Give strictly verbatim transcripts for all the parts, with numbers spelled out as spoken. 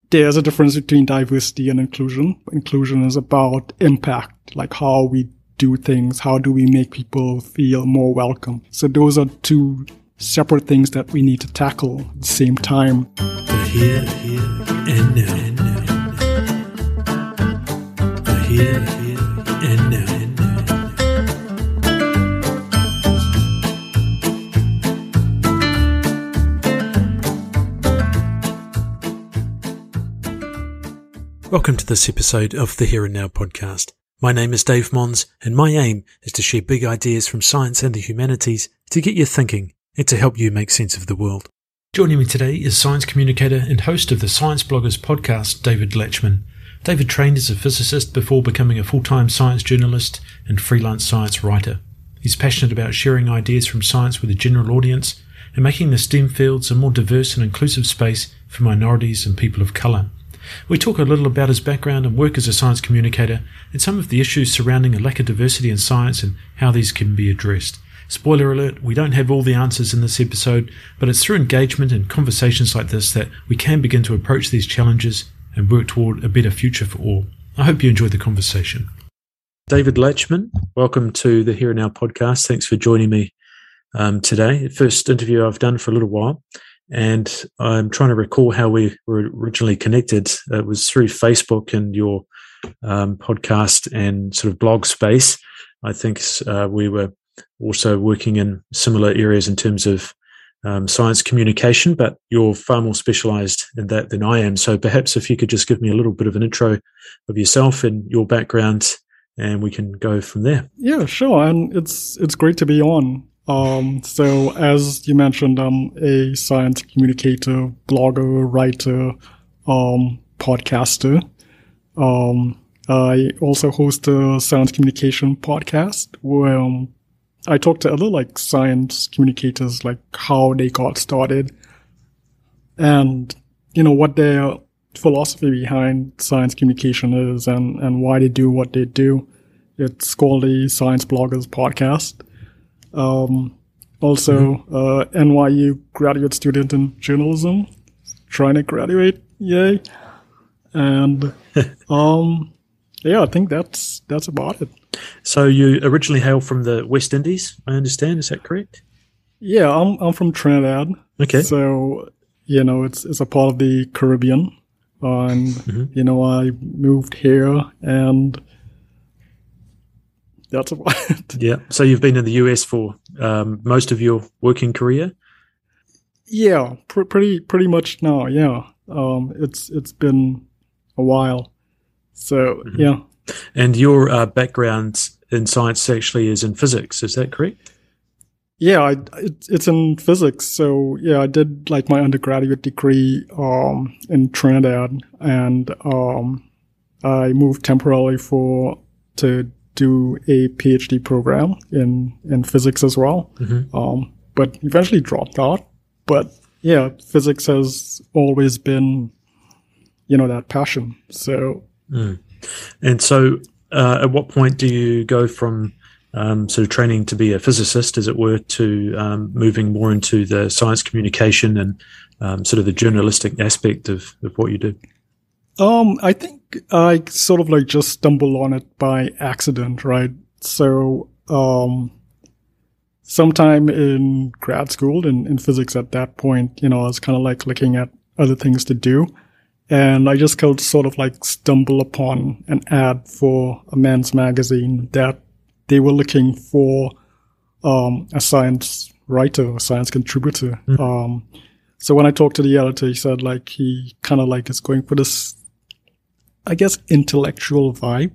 there's a difference between diversity and inclusion. Inclusion is about impact, like how we do things, how do we make people feel more welcome. So those are two separate things that we need to tackle at the same time. The here, here, and now. And now. The here, here, and now. And now. Welcome to this episode of the Here and Now podcast. My name is Dave Mons, and my aim is to share big ideas from science and the humanities to get you thinking and to help you make sense of the world. Joining me today is science communicator and host of the Science Bloggers podcast, David Latchman. David trained as a physicist before becoming a full-time science journalist and freelance science writer. He's passionate about sharing ideas from science with a general audience and making the STEM fields a more diverse and inclusive space for minorities and people of colour. We talk a little about his background and work as a science communicator and some of the issues surrounding a lack of diversity in science and how these can be addressed. Spoiler alert, we don't have all the answers in this episode, but it's through engagement and conversations like this that we can begin to approach these challenges and work toward a better future for all. I hope you enjoyed the conversation. David Latchman, welcome to the Here and Now podcast. Thanks for joining me um, today. The first interview I've done for a little while. And I'm trying to recall how we were originally connected. It was through Facebook and your um, podcast and sort of blog space. I think uh, we were also working in similar areas in terms of um, science communication, but you're far more specialized in that than I am. So perhaps if you could just give me a little bit of an intro of yourself and your background, and we can go from there. Yeah, sure. And it's it's great to be on. Um, so as you mentioned, I'm a science communicator, blogger, writer, um, podcaster. Um, I also host a science communication podcast where um, I talk to other like science communicators, like how they got started and, you know, what their philosophy behind science communication is and, and why they do what they do. It's called the Science Bloggers podcast. Um, also, mm-hmm. uh, N Y U graduate student in journalism, trying to graduate, yay. And, um, yeah, I think that's, that's about it. So you originally hail from the West Indies, I understand, is that correct? Yeah, I'm, I'm from Trinidad. Okay. So, you know, it's, it's a part of the Caribbean. And, mm-hmm. you know, I moved here and that's about it. Yeah. So you've been in the U S for um, most of your working career? Yeah, pr- pretty pretty much now. Yeah. Um, it's it's been a while. So mm-hmm. yeah. And your uh, background in science actually is in physics. Is that correct? Yeah, I, it, it's in physics. So yeah, I did like my undergraduate degree um, in Trinidad, and um, I moved temporarily for to. do a PhD program in, in physics as well. Mm-hmm. Um, but eventually dropped out. But yeah, physics has always been, you know, that passion. So. Mm. And so, uh, at what point do you go from, um, sort of training to be a physicist, as it were, to, um, moving more into the science communication and, um, sort of the journalistic aspect of, of what you do? Um, I think I sort of like just stumbled on it by accident, right? So, um, sometime in grad school in, in physics at that point, you know, I was kind of like looking at other things to do. And I just could sort of like stumble upon an ad for a men's magazine that they were looking for, um, a science writer, a science contributor. Mm. Um, so when I talked to the editor, he said like he kind of like is going for this, I guess, intellectual vibe,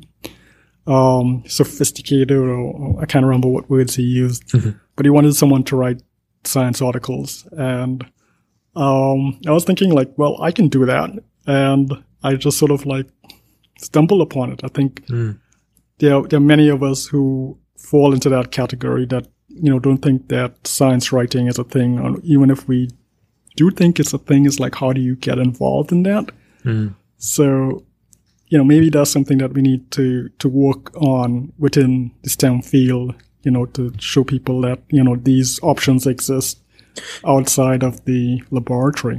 um, sophisticated, or, or I can't remember what words he used, mm-hmm. but he wanted someone to write science articles. And, um, I was thinking like, well, I can do that. And I just sort of like stumbled upon it. I think mm. there, there are many of us who fall into that category that, you know, don't think that science writing is a thing. Or even if we do think it's a thing, it's like, how do you get involved in that? Mm. So, you know, maybe that's something that we need to, to work on within the STEM field, you know, to show people that, you know, these options exist outside of the laboratory.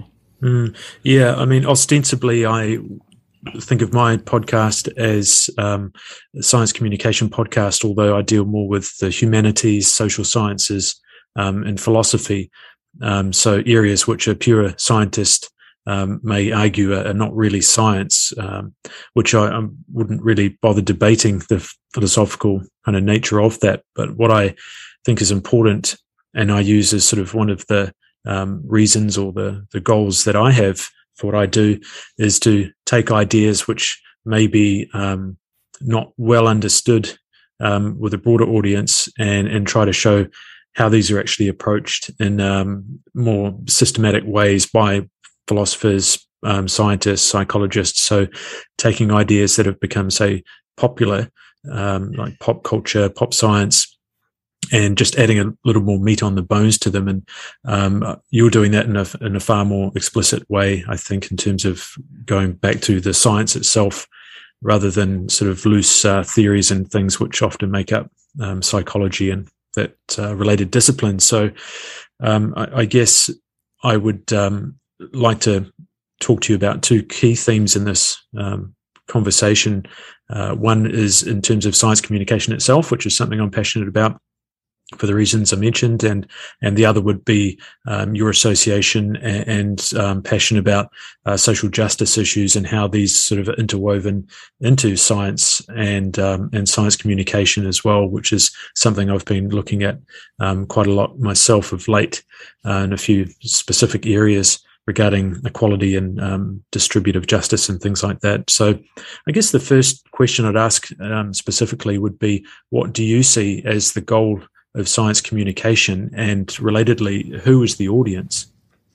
Mm, yeah, I mean, ostensibly, I think of my podcast as um, a science communication podcast, although I deal more with the humanities, social sciences, um, and philosophy. Um, so areas which a pure scientist um, may argue are, are not really science, um, which I, I wouldn't really bother debating the philosophical kind of nature of that. But what I think is important, and I use as sort of one of the um, reasons or the, the goals that I have for what I do, is to take ideas which may be um, not well understood um, with a broader audience and, and try to show how these are actually approached in um, more systematic ways by philosophers, um, scientists, psychologists. So taking ideas that have become, say, popular, um, like pop culture, pop science, and just adding a little more meat on the bones to them. And um, you're doing that in a, in a far more explicit way, I think, in terms of going back to the science itself, rather than sort of loose uh, theories and things which often make up um, psychology and that uh, related disciplines. So um, I, I guess I would um, like to talk to you about two key themes in this um, conversation. Uh, one is in terms of science communication itself, which is something I'm passionate about for the reasons I mentioned, and and the other would be um, your association and, and um, passion about uh, social justice issues and how these sort of interwoven into science and um, and science communication as well, which is something I've been looking at um, quite a lot myself of late uh, in a few specific areas regarding equality and um, distributive justice and things like that. So I guess the first question I'd ask um, specifically would be, what do you see as the goal of science communication, and relatedly, who is the audience?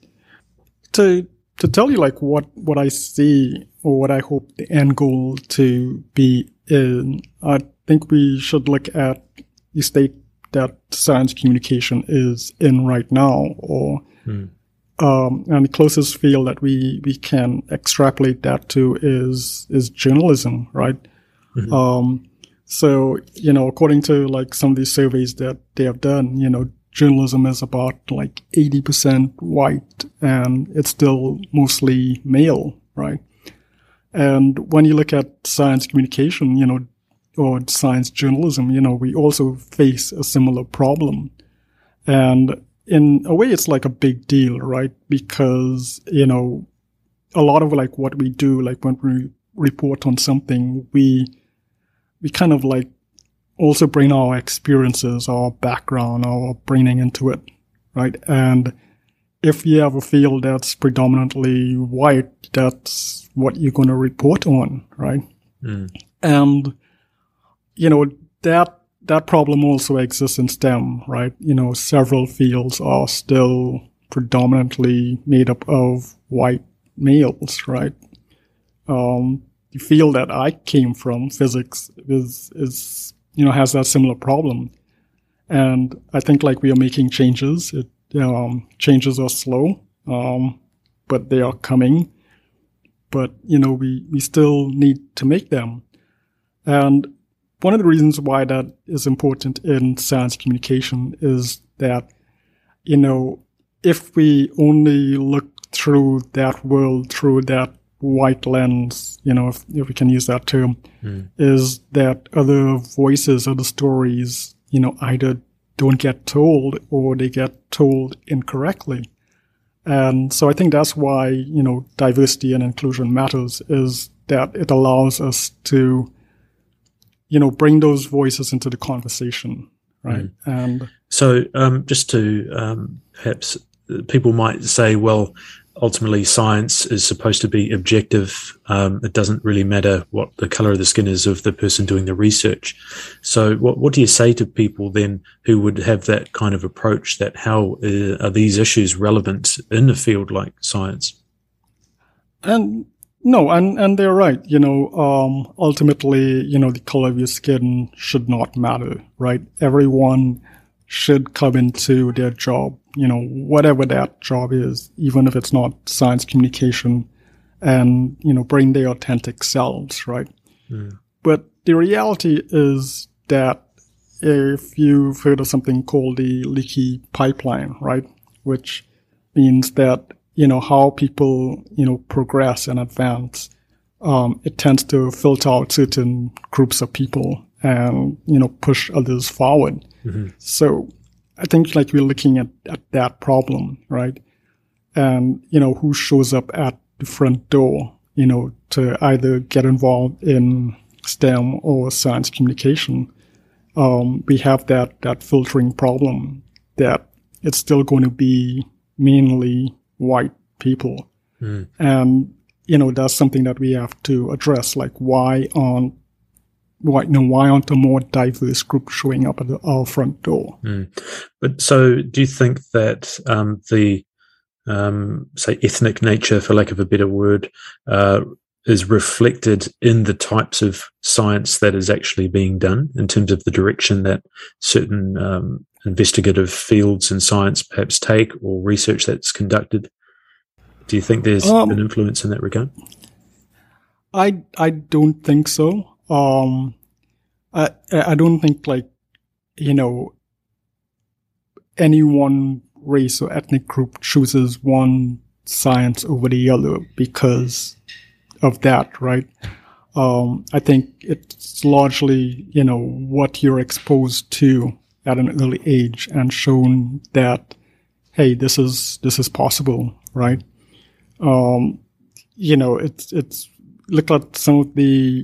To to tell you like what, what I see or what I hope the end goal to be in, I think we should look at the state that science communication is in right now, or hmm. um, and the closest field that we, we can extrapolate that to is is journalism, right? Mm-hmm. Um, So, you know, according to like some of these surveys that they have done, you know, journalism is about like eighty percent white and it's still mostly male, right? And when you look at science communication, you know, or science journalism, you know, we also face a similar problem. And in a way, it's like a big deal, right? Because, you know, a lot of like what we do, like when we report on something, we we kind of like also bring our experiences, our background, our bringing into it, right? And if you have a field that's predominantly white, that's what you're going to report on, right? Mm. And, you know, that, that problem also exists in STEM, right? You know, several fields are still predominantly made up of white males, right? Um, The field that I came from, physics, is, is, you know, has that similar problem. And I think like we are making changes. It, um, changes are slow, um, but they are coming. But, you know, we, we still need to make them. And one of the reasons why that is important in science communication is that, you know, if we only look through that world, through that white lens, you know, if, if we can use that term, mm. is that other voices, other stories, you know, either don't get told or they get told incorrectly. And so I think that's why, you know, diversity and inclusion matters, is that it allows us to, you know, bring those voices into the conversation, right? Mm. And so um, just to um, perhaps people might say, well, ultimately, science is supposed to be objective. Um, it doesn't really matter what the color of the skin is of the person doing the research. So what, what do you say to people then who would have that kind of approach, that how uh, are these issues relevant in a field like science? And no, and, and they're right. You know, um, ultimately, you know, the color of your skin should not matter, right? Everyone should come into their job, you know, whatever that job is, even if it's not science communication, and, you know, bring their authentic selves, right? Mm. But the reality is that if you've heard of something called the leaky pipeline, right, which means that you know, how people, you know, progress and advance, um, it tends to filter out certain groups of people and, you know, push others forward. Mm-hmm. So I think like we're looking at, at that problem, right? And, you know, who shows up at the front door, you know, to either get involved in STEM or science communication. Um, we have that, that filtering problem that it's still going to be mainly white people. Mm. And, you know, that's something that we have to address. Like, why aren't, why, you know, why aren't a more diverse group showing up at the, our front door? Mm. But so do you think that, um, the, um, say ethnic nature, for lack of a better word, uh, is reflected in the types of science that is actually being done in terms of the direction that certain, um, investigative fields in science perhaps take, or research that's conducted? Do you think there's um, an influence in that regard? I I don't think so. Um, I I don't think like, you know, any one race or ethnic group chooses one science over the other because of that, right? Um, I think it's largely, you know, what you're exposed to at an early age and shown that, hey, this is this is possible, right? Um, you know, it's it's look at some of the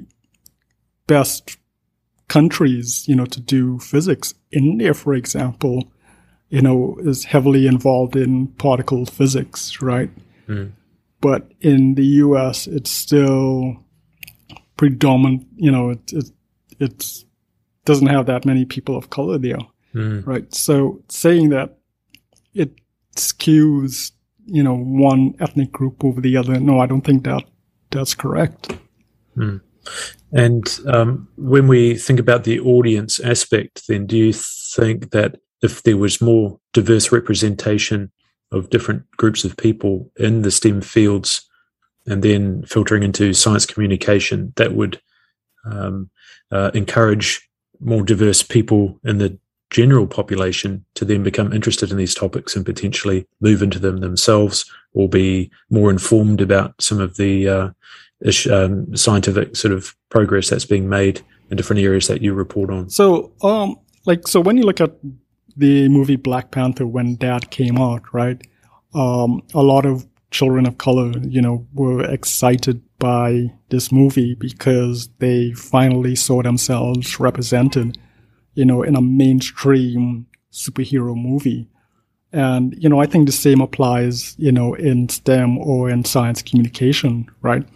best countries, you know, to do physics. India, for example, you know, is heavily involved in particle physics, right? Mm. But in the U S, it's still predominant, you know, it, it it's doesn't have that many people of color there, mm. right? So saying that it skews, you know, one ethnic group over the other, no, I don't think that that's correct. Mm. And um, when we think about the audience aspect, then do you think that if there was more diverse representation of different groups of people in the STEM fields and then filtering into science communication, that would um, uh, encourage more diverse people in the general population to then become interested in these topics and potentially move into them themselves, or be more informed about some of the uh, ish, um, scientific sort of progress that's being made in different areas that you report on? So, um, like, so when you look at the movie Black Panther, when that came out, right, um, a lot of children of color, you know, were excited by this movie because they finally saw themselves represented, you know, in a mainstream superhero movie. And, you know, I think the same applies, you know, in STEM or in science communication, right?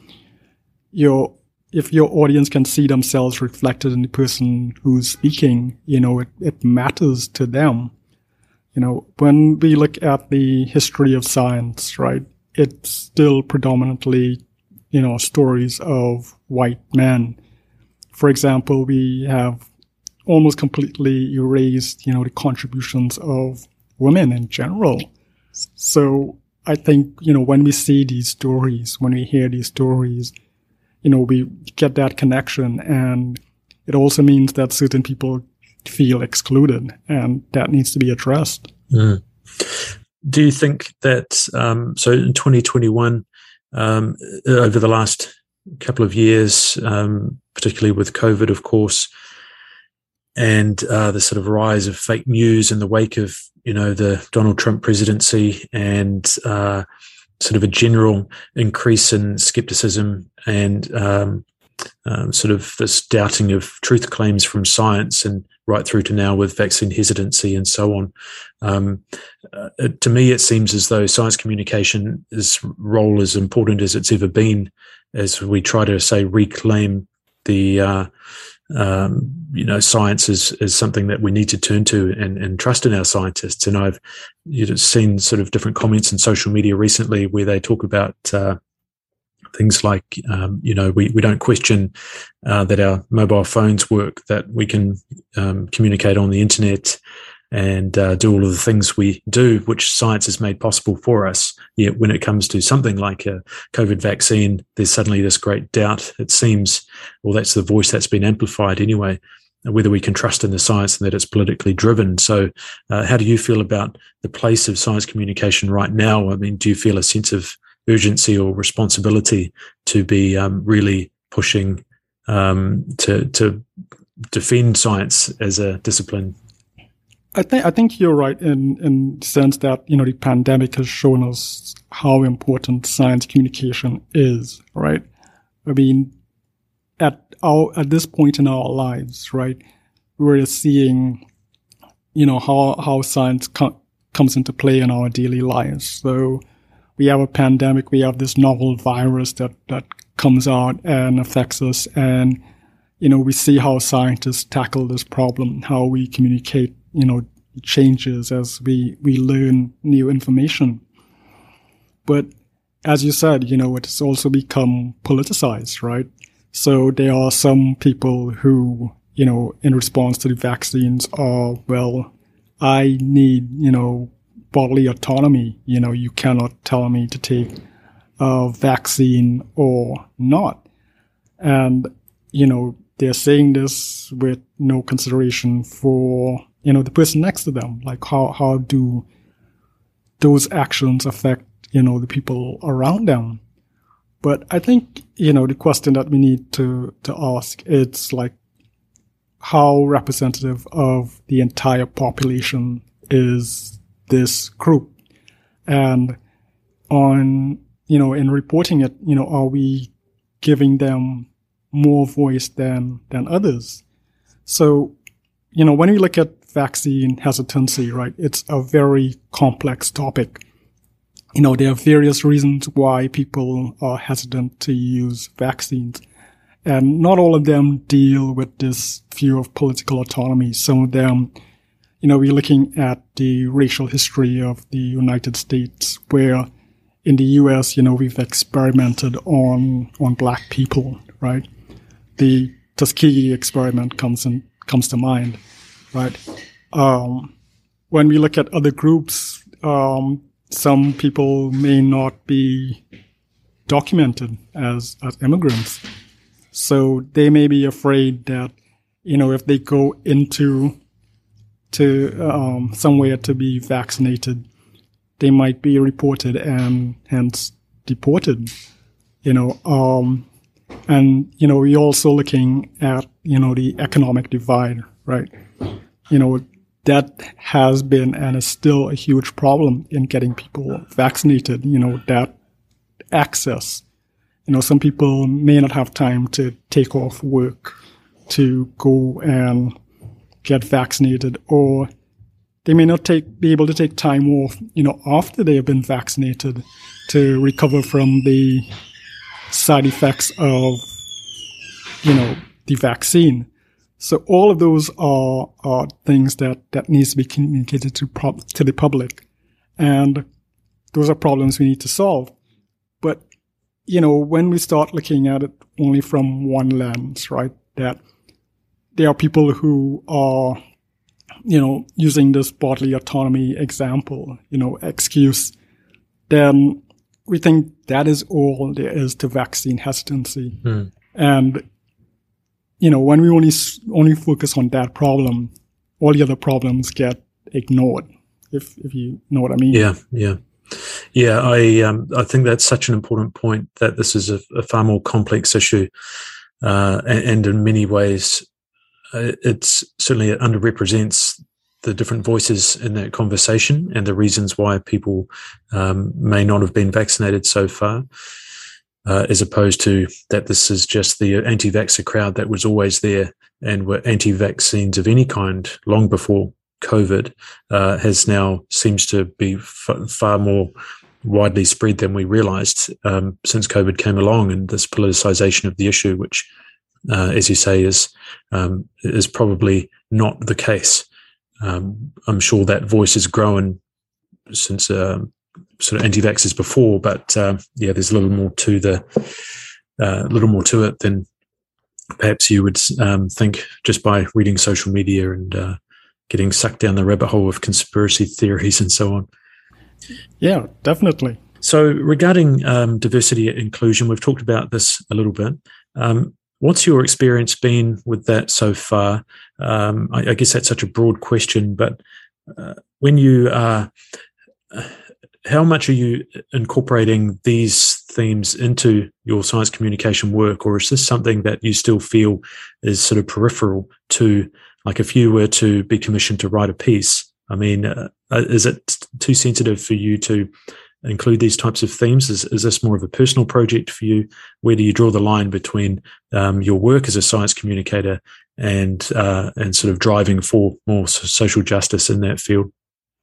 Your, if your audience can see themselves reflected in the person who's speaking, you know, it, it matters to them. You know, when we look at the history of science, right, it's still predominantly, you know, stories of white men. For example, we have almost completely erased, you know, the contributions of women in general. So I think, you know, when we see these stories, when we hear these stories, you know, we get that connection, and it also means that certain people feel excluded, and that needs to be addressed. Mm. Do you think that, um, so in twenty twenty-one, um, over the last couple of years, um, particularly with COVID, of course, and uh, the sort of rise of fake news in the wake of, you know, the Donald Trump presidency, and uh, sort of a general increase in skepticism and um, um, sort of this doubting of truth claims from science, and right through to now with vaccine hesitancy and so on. Um, uh, to me, it seems as though science communication's role is important as it's ever been, as we try to, say, reclaim the uh, Um, you know, science is, is something that we need to turn to and, and trust in our scientists. And I've you know, seen sort of different comments in social media recently where they talk about uh, things like, um, you know, we, we don't question uh, that our mobile phones work, that we can um, communicate on the internet and uh, do all of the things we do, which science has made possible for us. Yet when it comes to something like a COVID vaccine, there's suddenly this great doubt. It seems, well, that's the voice that's been amplified anyway. whether we can trust in the science and that it's politically driven. So uh, how do you feel about the place of science communication right now? I mean, do you feel a sense of urgency or responsibility to be um, really pushing um, to to defend science as a discipline? I think I think you're right in in the sense that, you know, the pandemic has shown us how important science communication is, right? I mean, at our at this point in our lives, right, we're seeing, you know, how how science co- comes into play in our daily lives. So we have a pandemic, we have this novel virus that that comes out and affects us, and you know, we see how scientists tackle this problem, how we communicate, you know, changes as we, we learn new information. But as you said, you know, it's also become politicized, right? So there are some people who, you know, in response to the vaccines are, well, I need, you know, bodily autonomy. You know, you cannot tell me to take a vaccine or not. And, you know, they're saying this with no consideration for, you know, the person next to them. Like, how, how do those actions affect, you know, the people around them? But I think, you know, the question that we need to, to ask, it's like, how representative of the entire population is this group? And on, you know, in reporting it, you know, are we giving them more voice than than others? So, you know, when we look at vaccine hesitancy, right, it's a very complex topic. You know, there are various reasons why people are hesitant to use vaccines. And not all of them deal with this view of political autonomy. Some of them, you know, we're looking at the racial history of the United States, where in the U S, you know, we've experimented on on black people, right? The Tuskegee experiment comes in, comes to mind, right? Um, when we look at other groups, um, some people may not be documented as, as immigrants. So they may be afraid that, you know, if they go into to um, somewhere to be vaccinated, they might be reported and hence deported, you know. Um, and, you know, we're also looking at, you know, the economic divide, right? You know, that has been and is still a huge problem in getting people vaccinated, you know, that access. You know, some people may not have time to take off work to go and get vaccinated, or they may not take be able to take time off, you know, after they have been vaccinated to recover from the side effects of, you know, the vaccine. So all of those are, are things that, that needs to be communicated to pub, to the public. And those are problems we need to solve. But, you know, when we start looking at it only from one lens, right, that there are people who are, you know, using this bodily autonomy example, you know, excuse, then we think that is all there is to vaccine hesitancy. Mm. And, you know, when we only only focus on that problem, all the other problems get ignored, if if you know what I mean. Yeah, yeah. Yeah, I um, I think that's such an important point, that this is a, a far more complex issue. Uh, and, and in many ways, uh, it's certainly it underrepresents the different voices in that conversation and the reasons why people um, may not have been vaccinated so far, uh, as opposed to that this is just the anti-vaxxer crowd that was always there and were anti-vaccines of any kind long before COVID, uh, has now seems to be f- far more widely spread than we realized um, since COVID came along, and this politicization of the issue, which, uh, as you say, is um, is probably not the case. Um, I'm sure that voice has grown since uh, sort of anti-vaxxers before, but uh, yeah, there's a little more to the a uh, little more to it than perhaps you would um, think just by reading social media and uh, getting sucked down the rabbit hole of conspiracy theories and so on. Yeah, definitely. So regarding um, diversity and inclusion, we've talked about this a little bit. Um, What's your experience been with that so far? Um, I, I guess that's such a broad question, but uh, when you are, uh, how much are you incorporating these themes into your science communication work, or is this something that you still feel is sort of peripheral to, like if you were to be commissioned to write a piece, I mean, uh, is it too sensitive for you to include these types of themes? Is, is this more of a personal project for you? Where do you draw the line between um, your work as a science communicator and uh, and sort of driving for more social justice in that field?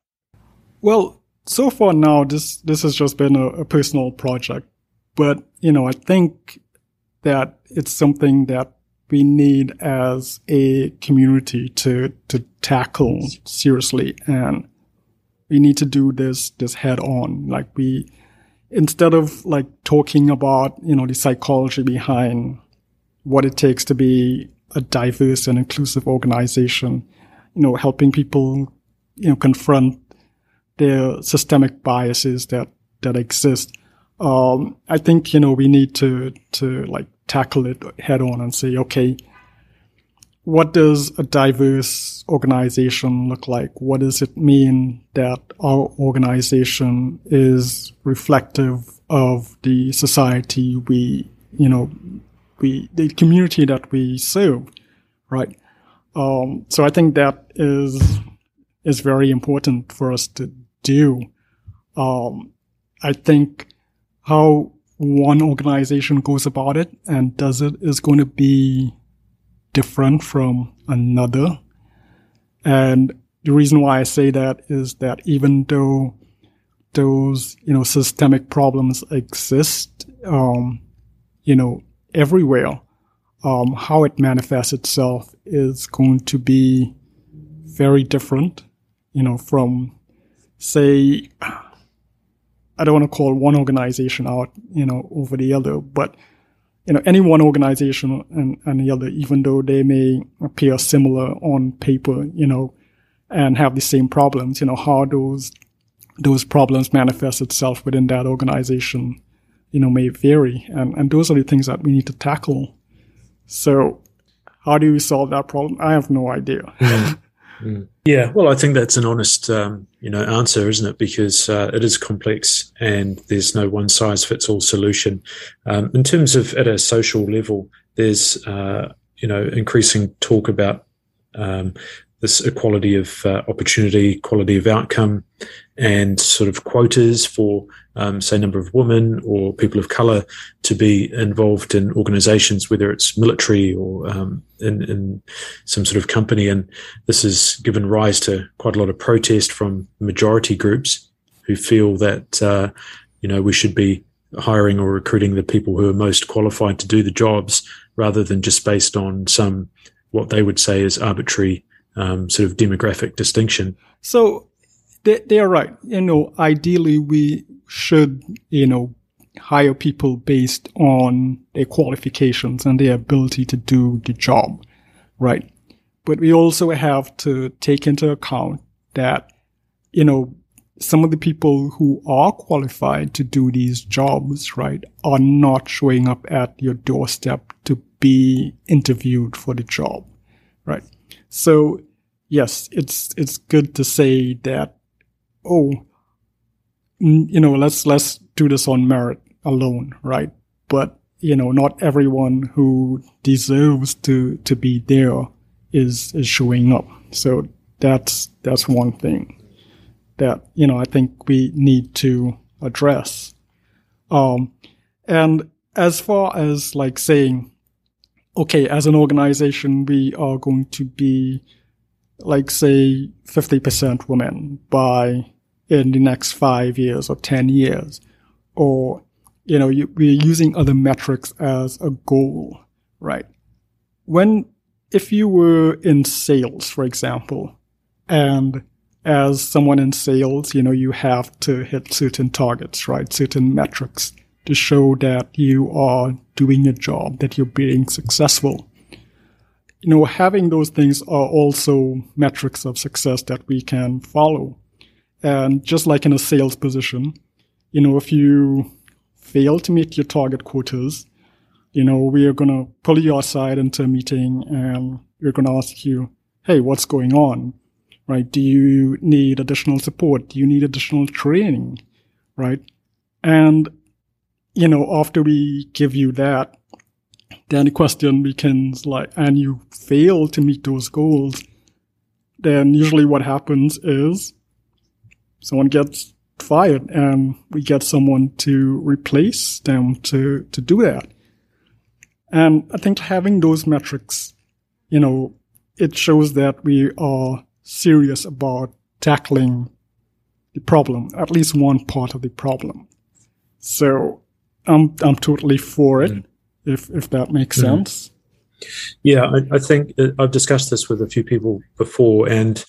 Well, so far now, this this has just been a, a personal project. But, you know, I think that it's something that we need as a community to to tackle seriously, and we need to do this this head on. Like we, instead of like talking about, you know, the psychology behind what it takes to be a diverse and inclusive organization, you know, helping people, you know, confront their systemic biases that that exist. Um, I think, you know, we need to to like tackle it head on and say, okay, what does a diverse organization look like? What does it mean that our organization is reflective of the society we, you know, we, the community that we serve, right? Um, so I think that is, is very important for us to do. Um, I think how one organization goes about it and does it is going to be different from another. And the reason why I say that is that even though those, you know, systemic problems exist, um, you know, everywhere, um, how it manifests itself is going to be very different, you know, from, say, I don't want to call one organization out, you know, over the other, but, you know, any one organization and, and the other, even though they may appear similar on paper, you know, and have the same problems, you know, how those, those problems manifest itself within that organization, you know, may vary. And, and those are the things that we need to tackle. So how do we solve that problem? I have no idea. Mm. Mm. Yeah, well, I think that's an honest, um, you know, answer, isn't it? Because uh, it is complex, and there's no one size fits all solution. Um, in terms of at a social level, there's, uh, you know, increasing talk about um, this equality of uh, opportunity, equality of outcome, and sort of quotas for, um, say, number of women or people of colour to be involved in organisations, whether it's military or um, in, in some sort of company. And this has given rise to quite a lot of protest from majority groups who feel that, uh, you know, we should be hiring or recruiting the people who are most qualified to do the jobs rather than just based on some, what they would say is arbitrary um, sort of demographic distinction. So they, they're right. You know, ideally we should, you know, hire people based on their qualifications and their ability to do the job, right? But we also have to take into account that, you know, some of the people who are qualified to do these jobs, right, are not showing up at your doorstep to be interviewed for the job, right? So, yes, it's it's good to say that, oh, you know, let's let's do this on merit alone, right? But, you know, not everyone who deserves to to be there is is showing up. So that's that's one thing that, you know, I think we need to address. Um, and as far as like saying, okay, as an organization, we are going to be like, say, fifty percent women by in the next five years or ten years, or, you know, you, we're using other metrics as a goal, right? When, if you were in sales, for example, and as someone in sales, you know, you have to hit certain targets, right? Certain metrics to show that you are doing a job, that you're being successful. You know, having those things are also metrics of success that we can follow. And just like in a sales position, you know, if you fail to meet your target quotas, you know, we are going to pull you aside into a meeting and we're going to ask you, hey, what's going on, right? Do you need additional support? Do you need additional training, right? And, you know, after we give you that, then the question becomes like, and you fail to meet those goals, then usually what happens is someone gets fired and we get someone to replace them to, to do that. And I think having those metrics, you know, it shows that we are serious about tackling the problem, at least one part of the problem. So I'm, I'm totally for it. Mm. If if that makes mm-hmm. sense. Yeah, I, I think I've discussed this with a few people before, and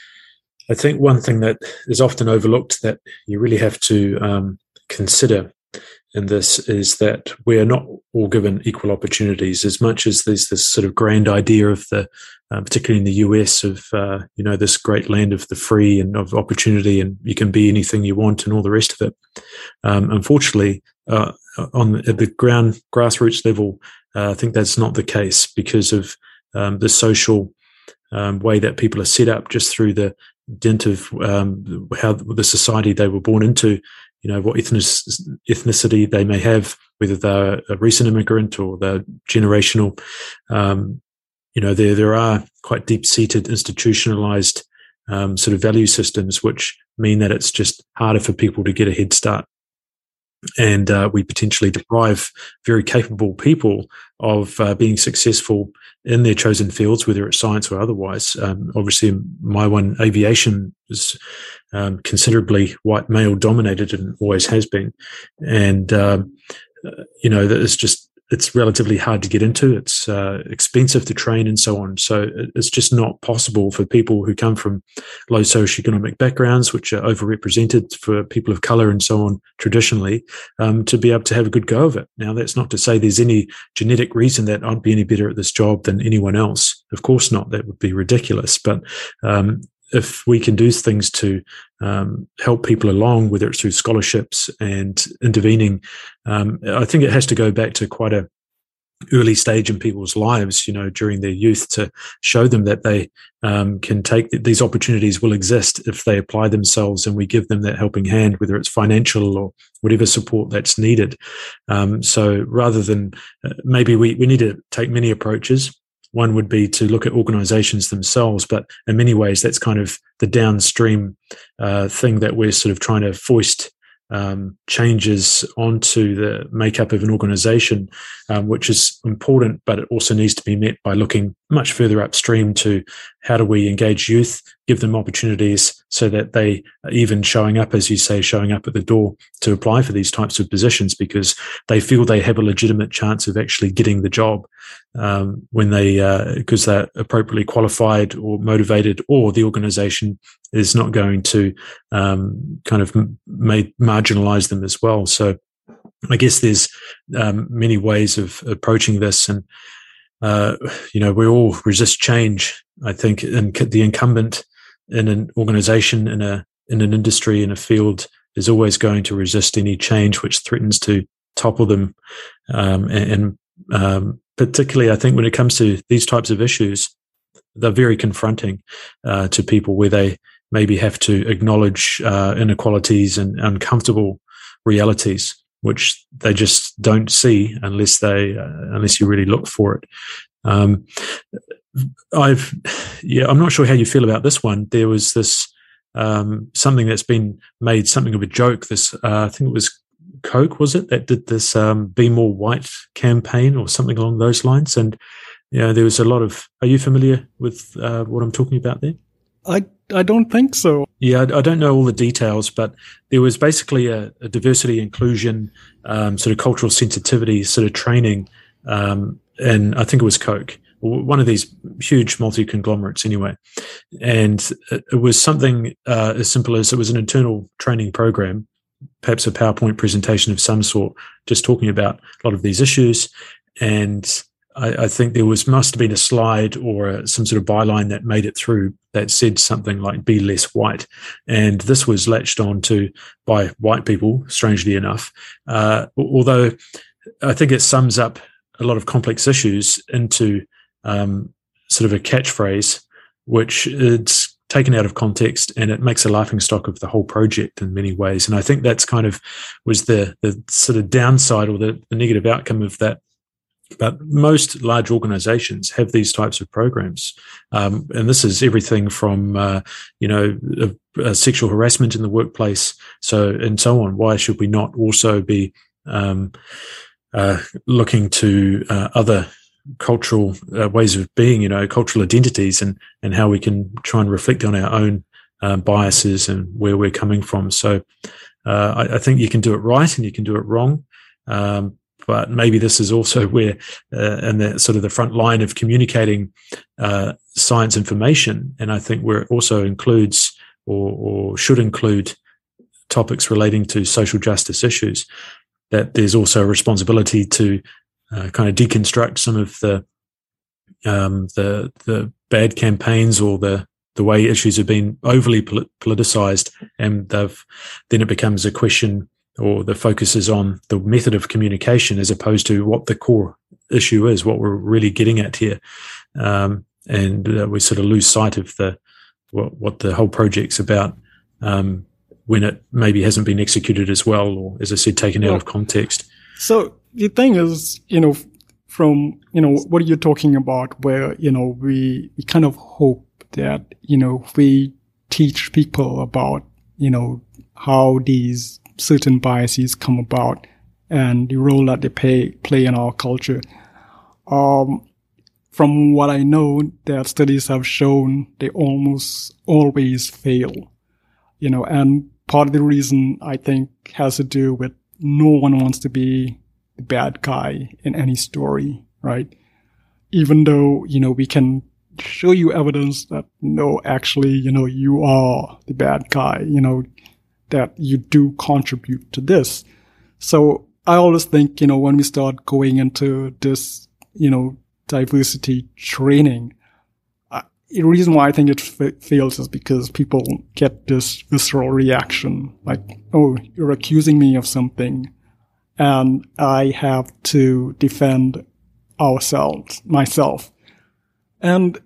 I think one thing that is often overlooked that you really have to um, consider in this is that we are not all given equal opportunities. As much as there's this sort of grand idea of the, uh, particularly in the U S, of uh, you know, this great land of the free and of opportunity, and you can be anything you want and all the rest of it. Um, unfortunately, uh, on at the ground grassroots level, uh, I think that's not the case because of um, the social um, way that people are set up, just through the dint of um, how the society they were born into. You know, what ethnic, ethnicity they may have, whether they're a recent immigrant or they're generational. Um, you know, there there are quite deep-seated, institutionalized um, sort of value systems, which mean that it's just harder for people to get a head start. And uh, we potentially deprive very capable people of uh, being successful in their chosen fields, whether it's science or otherwise. Um, obviously, my one, aviation, is um, considerably white male dominated and always has been. And, um, you know, it's just, it's relatively hard to get into. It's uh, expensive to train and so on. So it's just not possible for people who come from low socioeconomic backgrounds, which are overrepresented for people of color and so on traditionally, um, to be able to have a good go of it. Now, that's not to say there's any genetic reason that I'd be any better at this job than anyone else. Of course not. That would be ridiculous. But um, if we can do things to um, help people along, whether it's through scholarships and intervening, um, I think it has to go back to quite a early stage in people's lives, you know, during their youth, to show them that they um, can take th- these opportunities will exist if they apply themselves, and we give them that helping hand, whether it's financial or whatever support that's needed. Um, so rather than uh, maybe we, we need to take many approaches. One would be to look at organizations themselves, but in many ways, that's kind of the downstream uh, thing that we're sort of trying to foist um, changes onto the makeup of an organization, um, which is important, but it also needs to be met by looking much further upstream to how do we engage youth, give them opportunities so that they are even showing up, as you say, showing up at the door to apply for these types of positions because they feel they have a legitimate chance of actually getting the job um, when they, because uh, they're appropriately qualified or motivated, or the organization is not going to um, kind of may marginalize them as well. So I guess there's um, many ways of approaching this, and uh, you know, we all resist change. I think, and the incumbent in an organization, in a in an industry, in a field, is always going to resist any change which threatens to topple them. Um, and and um, particularly, I think when it comes to these types of issues, they're very confronting uh, to people, where they maybe have to acknowledge uh, inequalities and uncomfortable realities, which they just don't see unless they uh, unless you really look for it. Um, I've yeah, I'm not sure how you feel about this one. There was this um, something that's been made something of a joke. This uh, I think it was Coke, was it, that did this um, "Be More White" campaign or something along those lines. And you know, there was a lot of. Are you familiar with uh, what I'm talking about there? I I don't think so. Yeah, I, I don't know all the details, but there was basically a, a diversity, inclusion, um, sort of cultural sensitivity sort of training, um, and I think it was Coke, one of these huge multi-conglomerates anyway. And it was something uh, as simple as it was an internal training program, perhaps a PowerPoint presentation of some sort, just talking about a lot of these issues. And I, I think there was must have been a slide or a, some sort of byline that made it through that said something like "Be less white," and this was latched on to by white people, strangely enough. Uh, although I think it sums up a lot of complex issues into um, sort of a catchphrase, which is taken out of context, and it makes a laughingstock of the whole project in many ways. And I think that's kind of was the the sort of downside or the, the negative outcome of that. But most large organizations have these types of programs. Um, and this is everything from, uh, you know, uh, uh, sexual harassment in the workplace, so and so on. Why should we not also be um, uh, looking to uh, other cultural uh, ways of being, you know, cultural identities, and, and how we can try and reflect on our own um, biases and where we're coming from. So uh, I, I think you can do it right and you can do it wrong. Um, But maybe this is also where, uh, in the sort of the front line of communicating uh, science information, and I think where it also includes or, or should include topics relating to social justice issues, that there's also a responsibility to uh, kind of deconstruct some of the um, the the bad campaigns or the the way issues have been overly polit- politicized, and they've then it becomes a question, or the focus is on the method of communication as opposed to what the core issue is, what we're really getting at here. Um, and uh, we sort of lose sight of the what, what the whole project's about um, when it maybe hasn't been executed as well, or, as I said, taken out well, of context. So the thing is, you know, from, you know, what you're talking about, where, you know, we, we kind of hope that, you know, we teach people about, you know, how these certain biases come about and the role that they play play in our culture. Um, from what I know, that studies have shown they almost always fail, you know, and part of the reason I think has to do with no one wants to be the bad guy in any story, right? Even though, you know, we can show you evidence that no, actually, you know, you are the bad guy, you know, that you do contribute to this. So I always think, you know, when we start going into this, you know, diversity training, uh, the reason why I think it f- fails is because people get this visceral reaction, like, oh, you're accusing me of something, and I have to defend ourselves, myself. And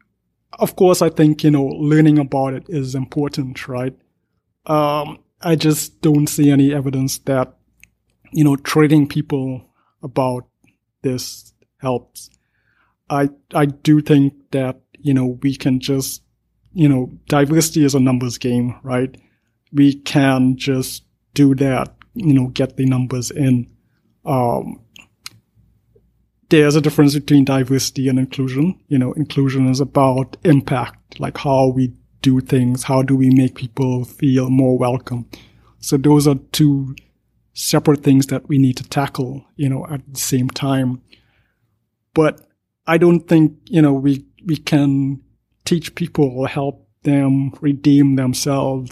of course, I think, you know, learning about it is important, right? Um, I just don't see any evidence that, you know, training people about this helps. I, I do think that, you know, we can just, you know, diversity is a numbers game, right? We can just do that, you know, get the numbers in. Um, there's a difference between diversity and inclusion. You know, inclusion is about impact, like how we do things, how do we make people feel more welcome. So those are two separate things that we need to tackle, you know, at the same time. But I don't think, you know, we, we can teach people or help them redeem themselves,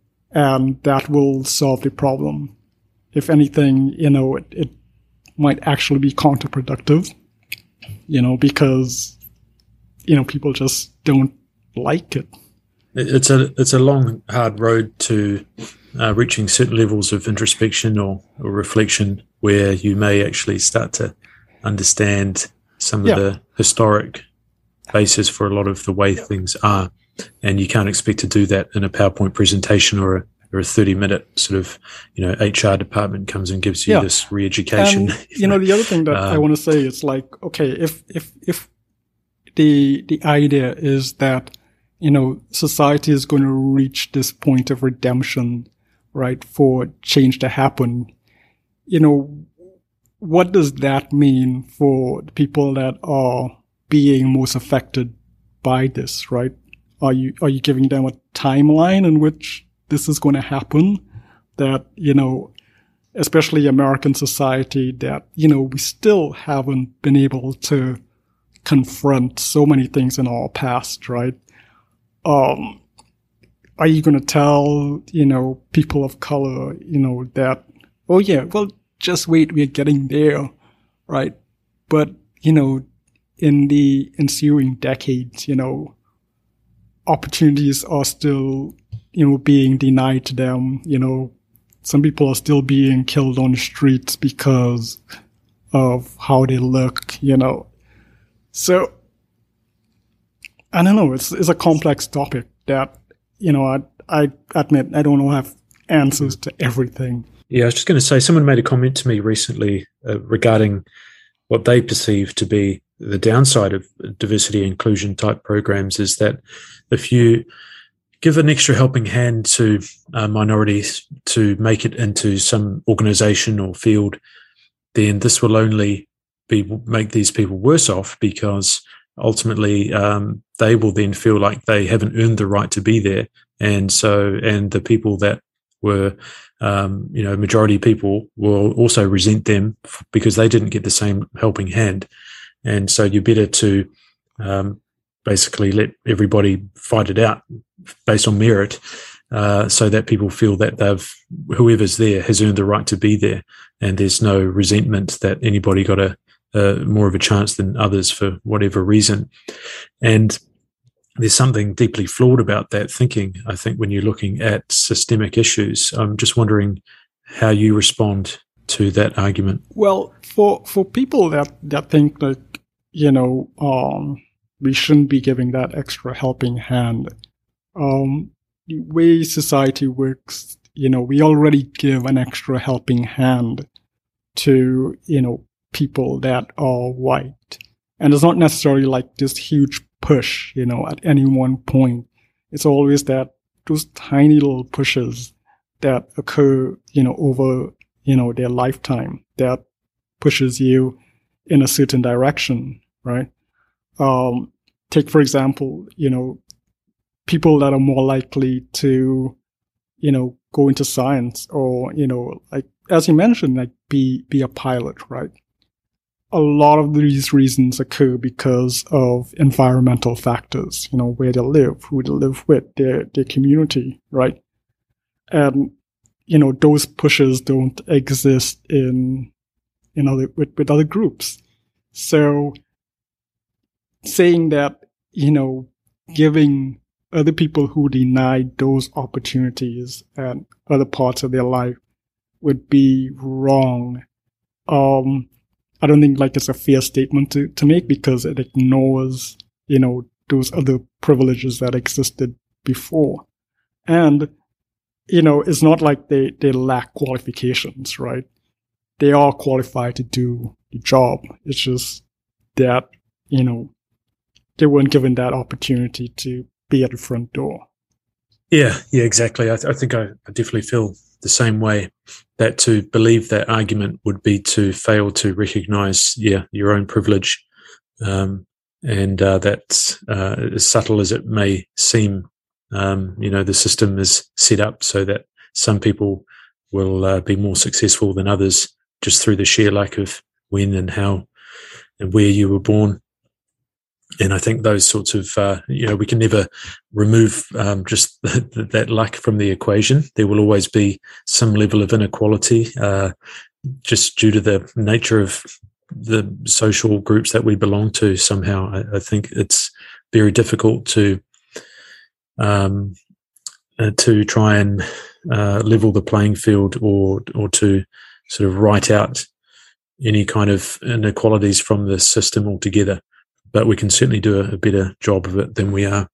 and that will solve the problem. If anything, you know, it, it might actually be counterproductive, you know, because, you know, people just don't like it. It's a it's a long, hard road to uh, reaching certain levels of introspection or, or reflection, where you may actually start to understand some yeah. of the historic basis for a lot of the way things are, and you can't expect to do that in a PowerPoint presentation or a or a thirty minute sort of, you know, H R department comes and gives you yeah. this re-education. And, you know, the other thing that um, I want to say is like, okay, if if if the the idea is that, you know, society is going to reach this point of redemption, right, for change to happen, you know, what does that mean for the people that are being most affected by this, right? Are you, are you giving them a timeline in which this is going to happen? That, you know, especially American society, that, you know, we still haven't been able to confront so many things in our past, right? Um, are you going to tell, you know, people of color, you know, that, oh yeah, well, just wait, we're getting there, right? But, you know, in the ensuing decades, you know, opportunities are still, you know, being denied to them. You know, some people are still being killed on the streets because of how they look, you know. So, I don't know, it's, it's a complex topic that, you know, I, I admit I don't have answers to everything. Yeah, I was just going to say, someone made a comment to me recently uh, regarding what they perceive to be the downside of diversity inclusion type programs is that if you give an extra helping hand to uh, minorities to make it into some organization or field, then this will only be make these people worse off, because ultimately um, they will then feel like they haven't earned the right to be there. And so, and the people that were, um, you know, majority people will also resent them because they didn't get the same helping hand. And so you're better to um, basically let everybody fight it out based on merit, uh, so that people feel that they've, whoever's there has earned the right to be there, and there's no resentment that anybody got a, a more of a chance than others for whatever reason. And there's something deeply flawed about that thinking, I think, when you're looking at systemic issues. I'm just wondering how you respond to that argument. Well, for for people that, that think like, you know, um, we shouldn't be giving that extra helping hand, um, the way society works, you know, we already give an extra helping hand to, you know, people that are white. And it's not necessarily like this huge push, you know, at any one point. It's always that those tiny little pushes that occur, you know, over, you know, their lifetime that pushes you in a certain direction, right? Um, take, for example, you know, people that are more likely to, you know, go into science or, you know, like, as you mentioned, like be, be a pilot, right? A lot of these reasons occur because of environmental factors, you know, where they live, who they live with, their, their community, right? And, you know, those pushes don't exist in, in other, with, with other groups. So saying that, you know, giving other people who denied those opportunities and other parts of their life would be wrong. Um, I don't think like it's a fair statement to, to make, because it ignores, you know, those other privileges that existed before. And, you know, it's not like they, they lack qualifications, right? They are qualified to do the job. It's just that, you know, they weren't given that opportunity to be at the front door. Yeah, yeah, exactly. I, th- I think I, I definitely feel the same way, that to believe that argument would be to fail to recognize, yeah, your own privilege. Um, and uh, that's uh, as subtle as it may seem. Um, you know, the system is set up so that some people will uh, be more successful than others just through the sheer lack of when and how and where you were born. And I think those sorts of, uh, you know, we can never remove um, just that, that luck from the equation. There will always be some level of inequality uh, just due to the nature of the social groups that we belong to somehow. I, I think it's very difficult to um, uh, to try and uh, level the playing field or or to sort of write out any kind of inequalities from the system altogether. But we can certainly do a, a better job of it than we are.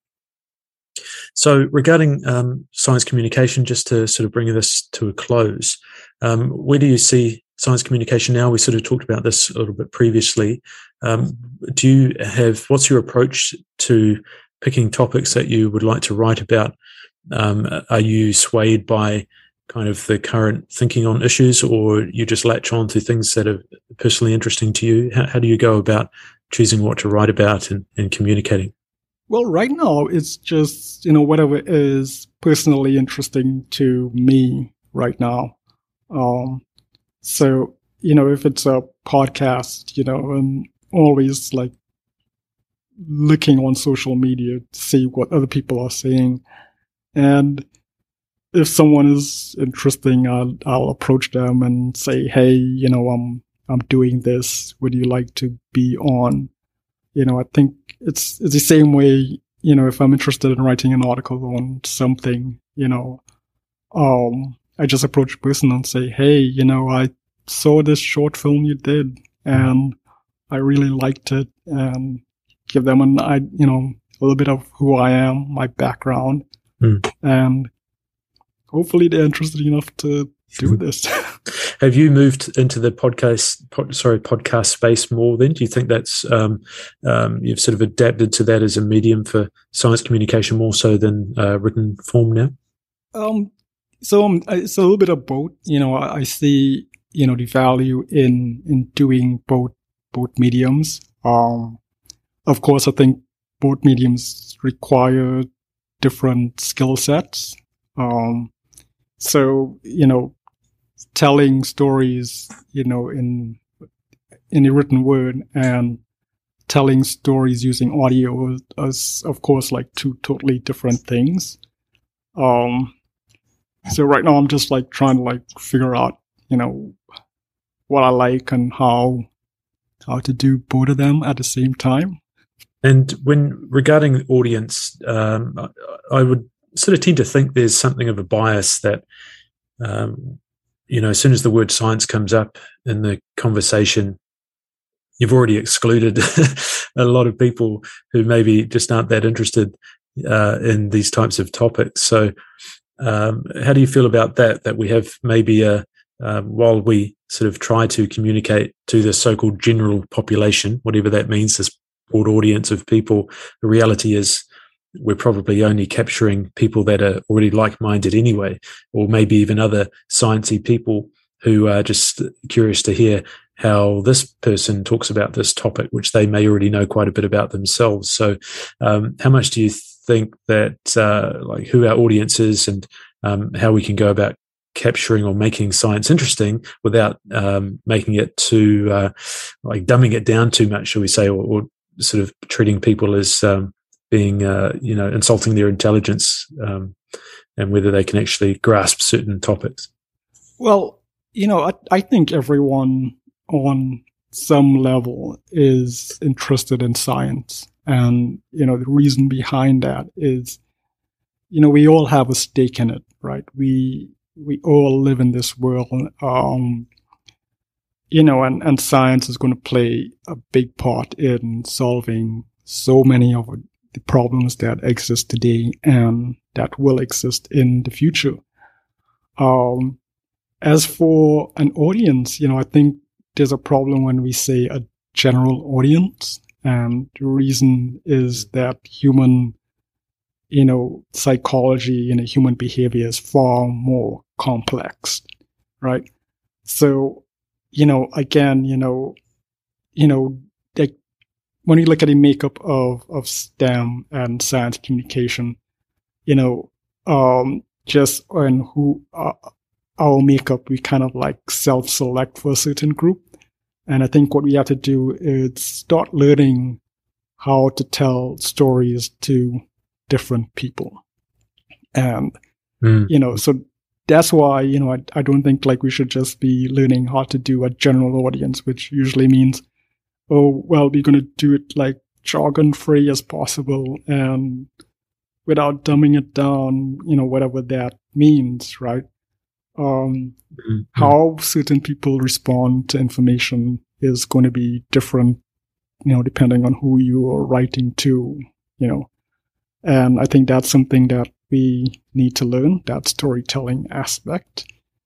So regarding um, science communication, just to sort of bring this to a close, um, where do you see science communication now? We sort of talked about this a little bit previously. Um, do you have, what's your approach to picking topics that you would like to write about? Um, are you swayed by kind of the current thinking on issues, or you just latch on to things that are personally interesting to you? How, how do you go about choosing what to write about and, and communicating? Well, right now it's just, you know, whatever is personally interesting to me right now. Um, so, you know, if it's a podcast, you know, I'm always like looking on social media to see what other people are saying. And if someone is interesting, I'll, I'll approach them and say, hey, you know, I'm, I'm doing this. Would you like to be on? You know, I think it's, it's the same way, you know, if I'm interested in writing an article on something, you know, um, I just approach a person and say, hey, you know, I saw this short film you did and I really liked it, and give them an, I, you know, a little bit of who I am, my background, mm. and hopefully they're interested enough to do this. Have you moved into the podcast, pod, sorry, podcast space more then? Do you think that's, um, um, you've sort of adapted to that as a medium for science communication more so than uh, written form now? Um, so um, it's a little bit of both. You know, I, I see, you know, the value in, in doing both, both mediums. Um, of course, I think both mediums require different skill sets. Um, so, you know, telling stories, you know, in in a written word and telling stories using audio is, of course, like two totally different things. Um, so right now I'm just like trying to like figure out, you know, what I like and how how to do both of them at the same time. And when regarding the audience, um, I, I would sort of tend to think there's something of a bias that, um, you know, as soon as the word science comes up in the conversation, you've already excluded a lot of people who maybe just aren't that interested uh, in these types of topics. So um, how do you feel about that, that we have maybe a, um, while we sort of try to communicate to the so-called general population, whatever that means, this broad audience of people, the reality is we're probably only capturing people that are already like-minded anyway, or maybe even other sciencey people who are just curious to hear how this person talks about this topic, which they may already know quite a bit about themselves. So um, how much do you think that, uh, like who our audience is and um, how we can go about capturing or making science interesting without um, making it too, uh, like dumbing it down too much, shall we say, or, or sort of treating people as um, being, uh, you know, insulting their intelligence um, and whether they can actually grasp certain topics? Well, you know, I, I think everyone on some level is interested in science. And, you know, the reason behind that is, you know, we all have a stake in it, right? We, we all live in this world, um, you know, and, and science is going to play a big part in solving so many of the problems that exist today and that will exist in the future. Um, as for an audience, you know, I think there's a problem when we say a general audience. And the reason is that human, you know, psychology and human behavior is far more complex, right? So, you know, again, you know, you know, like when you look at the makeup of, of STEM and science communication, you know, um, just on who uh, our makeup, we kind of like self-select for a certain group. And I think what we have to do is start learning how to tell stories to different people. And, mm. you know, so that's why, you know, I, I don't think like we should just be learning how to do a general audience, which usually means, oh, well, we're going to do it like jargon free as possible and without dumbing it down, you know, whatever that means, right? Um, mm-hmm. How certain people respond to information is going to be different, you know, depending on who you are writing to, you know. And I think that's something that we need to learn, that storytelling aspect,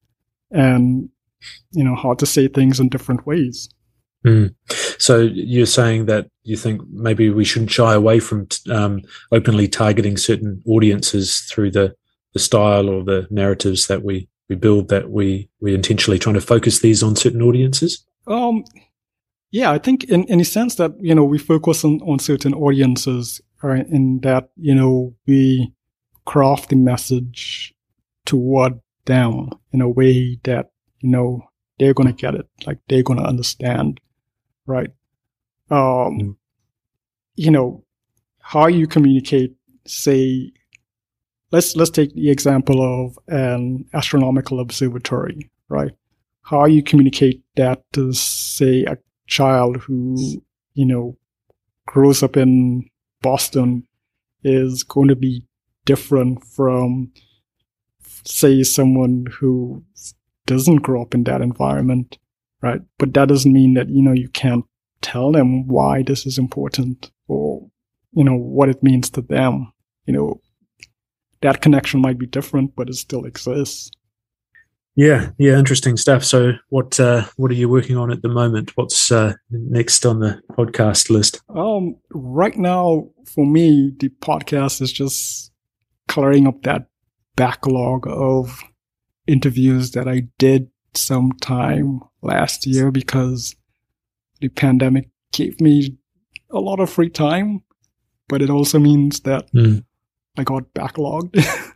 and, you know, how to say things in different ways. Mm. So you're saying that you think maybe we shouldn't shy away from um, openly targeting certain audiences through the, the style or the narratives that we we build, that we we intentionally trying to focus these on certain audiences? Um, yeah, I think in, in a sense that, you know, we focus on, on certain audiences, right? In that, you know, we craft the message toward them in a way that, you know, they're going to get it, like they're going to understand, right? Um, mm. You know, how you communicate, say, Let's let's take the example of an astronomical observatory, right? How you communicate that to, say, a child who, you know, grows up in Boston is going to be different from, say, someone who doesn't grow up in that environment, right? But that doesn't mean that, you know, you can't tell them why this is important or, you know, what it means to them. You know, that connection might be different, but it still exists. Yeah, yeah, interesting stuff. So what uh, what are you working on at the moment? What's uh, next on the podcast list? Um, right now, for me, the podcast is just clearing up that backlog of interviews that I did sometime last year, because the pandemic gave me a lot of free time, but it also means that mm. I got backlogged.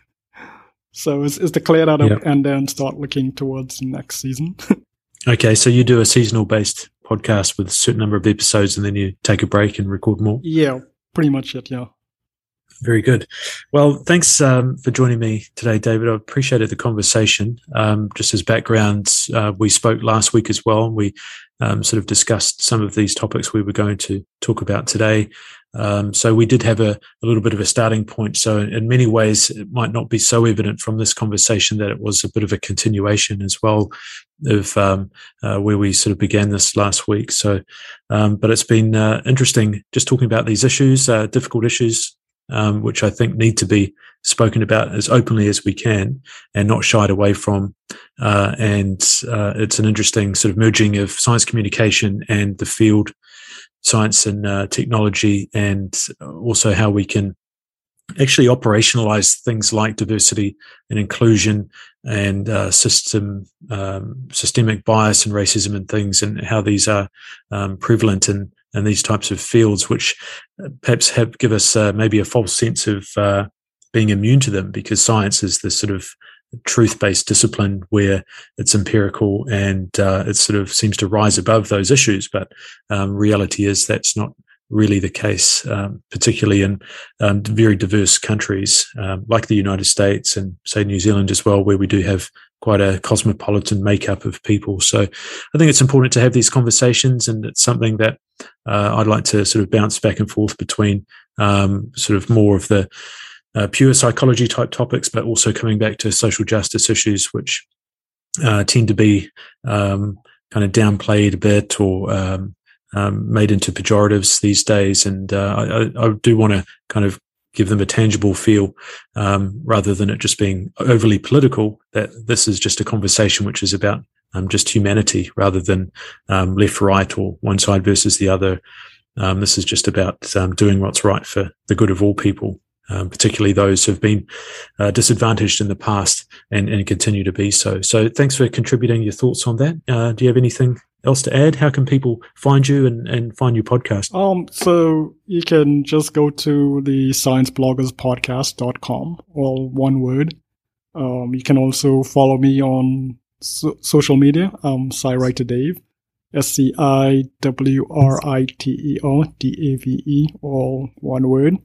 So it's, it's to clear that up yep. and then start looking towards next season. Okay, so you do a seasonal based podcast with a certain number of episodes and then you take a break and record more? Yeah, pretty much it, yeah. Very good. Well, thanks um, for joining me today, David. I appreciated the conversation. Um, just as background, uh, we spoke last week as well. We um, sort of discussed some of these topics we were going to talk about today. Um, so we did have a, a little bit of a starting point. So in, in many ways, it might not be so evident from this conversation that it was a bit of a continuation as well of um, uh, where we sort of began this last week. So, um, but it's been uh, interesting just talking about these issues, uh, difficult issues, um, which I think need to be spoken about as openly as we can and not shied away from. Uh, and uh, it's an interesting sort of merging of science communication and the field science and uh, technology, and also how we can actually operationalize things like diversity and inclusion and uh, system um, systemic bias and racism and things, and how these are um, prevalent in, in these types of fields, which perhaps have give us uh, maybe a false sense of uh, being immune to them, because science is this sort of truth-based discipline where it's empirical and uh, it sort of seems to rise above those issues. But um, reality is that's not really the case, um, particularly in um, very diverse countries um, like the United States and, say, New Zealand as well, where we do have quite a cosmopolitan makeup of people. So I think it's important to have these conversations, and it's something that uh, I'd like to sort of bounce back and forth between um, sort of more of the Uh, pure psychology type topics, but also coming back to social justice issues, which uh, tend to be um, kind of downplayed a bit or um, um, made into pejoratives these days. And uh, I, I do want to kind of give them a tangible feel um, rather than it just being overly political, that this is just a conversation which is about um, just humanity rather than um, left, right, or one side versus the other. Um, this is just about um, doing what's right for the good of all people. Um, particularly those who have been uh, disadvantaged in the past and, and continue to be so. So thanks for contributing your thoughts on that. Uh, do you have anything else to add? How can people find you and, and find your podcast? Um, so you can just go to the science bloggers podcast dot com, all one word. Um, you can also follow me on so- social media. Um, SciWriter Dave, S C I W R I T E R D A V E, all one word.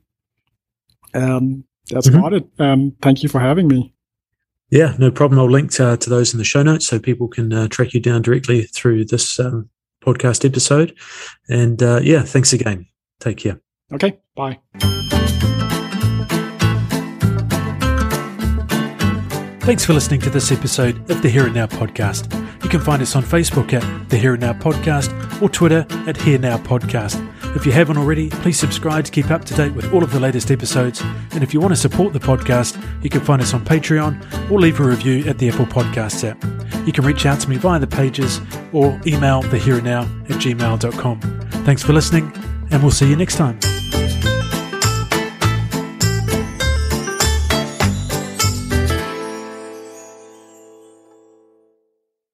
Um, that's mm-hmm. about it. Um, thank you for having me. Yeah, no problem. I'll link to, to those in the show notes so people can uh, track you down directly through this um, podcast episode. And uh, yeah, thanks again. Take care. Okay, bye. Thanks for listening to this episode of the Here and Now podcast. You can find us on Facebook at the Here and Now podcast or Twitter at Here Now Podcast. If you haven't already, please subscribe to keep up to date with all of the latest episodes. And if you want to support the podcast, you can find us on Patreon or leave a review at the Apple Podcasts app. You can reach out to me via the pages or email the here and now at gmail dot com. Thanks for listening, and we'll see you next time.